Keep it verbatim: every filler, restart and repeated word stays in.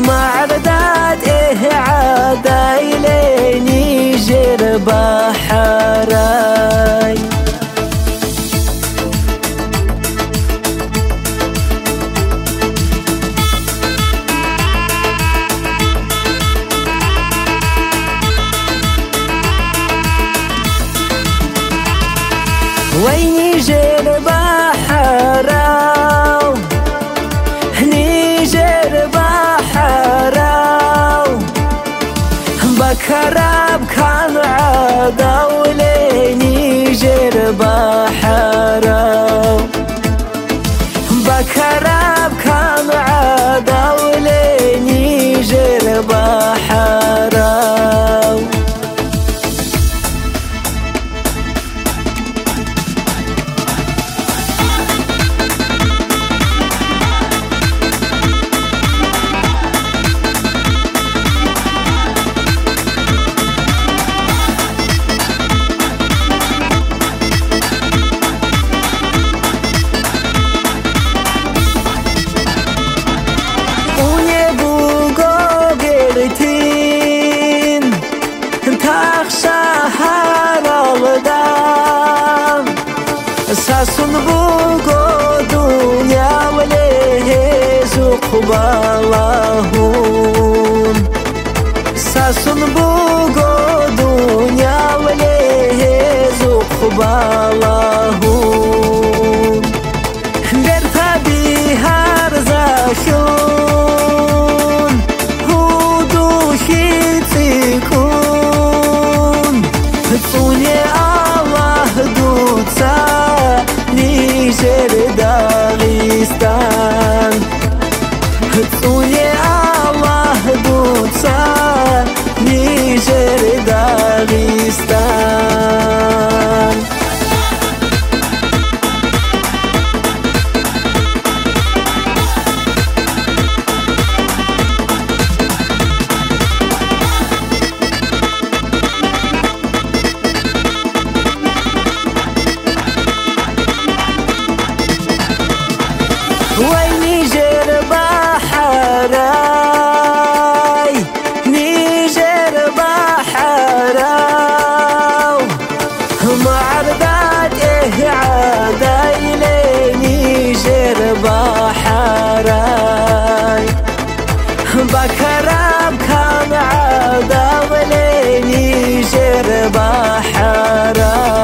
معردات إيه عادايلي نيجر بحراي وين نيجر بحراو نيجر بحراو بكراب كان عداولي نيجر بحراو بكراب كان عداولي نيجر بحراو ساسون بوغو دنيا وليه زوق بالهون ساسون بوغو دنيا وليه زوق بالهون درتا بيهار زاشون هودو شيتيكون توني الله دوتسا نيجر داغستان توني الله دوتسا نيجر داغستان وين نيجر بحراي نيجر بحراو معردات إيه عادايلي نيجر بحراي بكراب كان عداولي نيجر بحراي